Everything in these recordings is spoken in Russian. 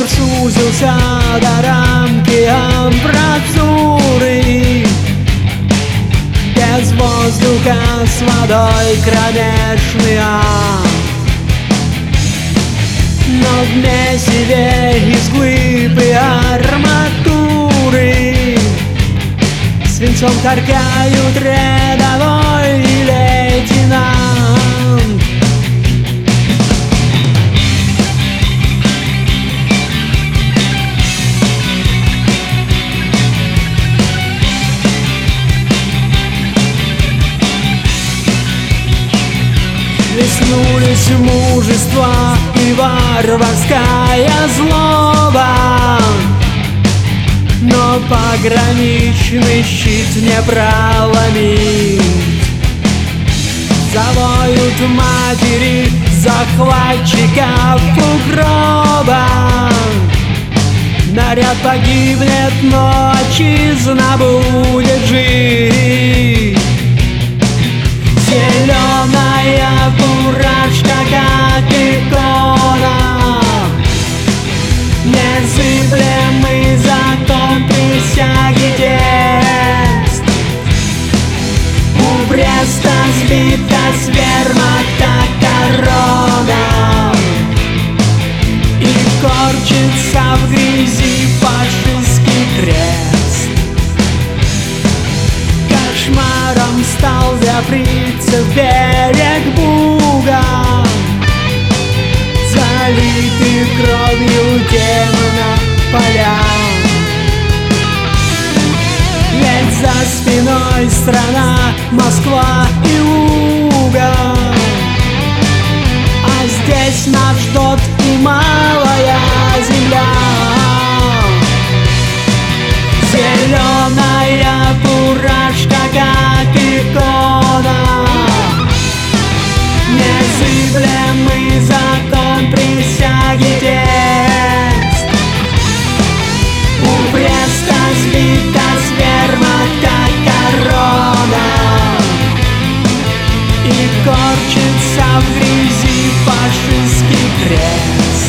сузился до рамки амбразуры. Без воздуха с водой кромешный ад. Но в месиве из глыб и арматуры свинцом торгают рядовой лейтенант. Плеснулись мужество и варварская злоба, но пограничный щит не проломить. Завоют матери захватчиков у гроба. Наряд погибнет, но отчизна будет жить. Зеленая фуражка, как икона, незыблемый закон присяги текст. У Бреста сбита с вермахта корона, и корчится в грязи фашистский крест. Кошмаром стал Заприцев берег Буга, залитый кровью демона поля. Ведь за спиной страна, Москва и Луга, а здесь нас ждет и малая земля. Зеленая фуражка, как икона, незыблемый закон присяги текст. У Бреста сбита с вермахта корона, и корчится в грязи фашистский крест.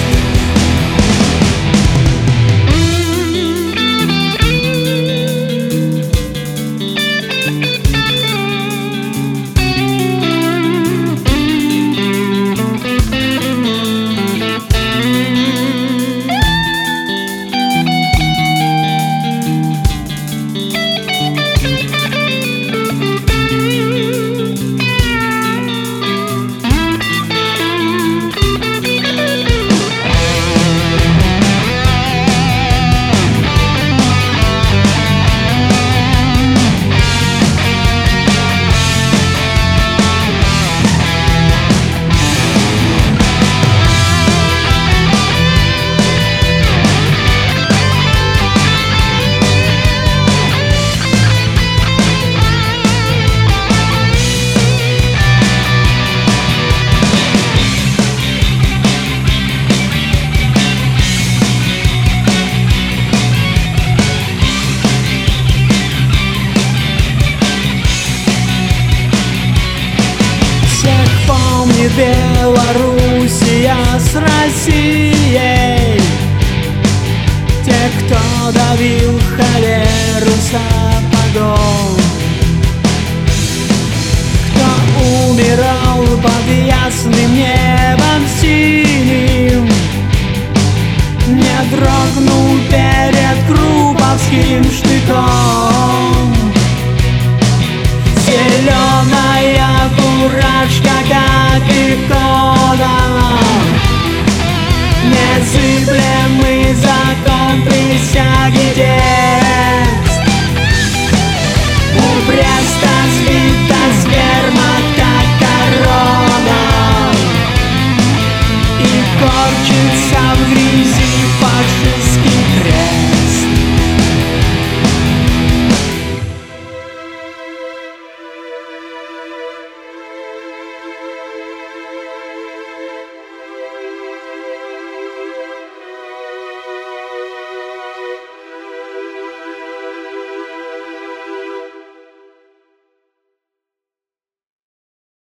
Белоруссия с Россией, те, кто давил холеру сапогом, кто умирал под ясным небом синим, не дрогнул перед Круповским штыком. Зеленая фуражка, как икона, незыблемый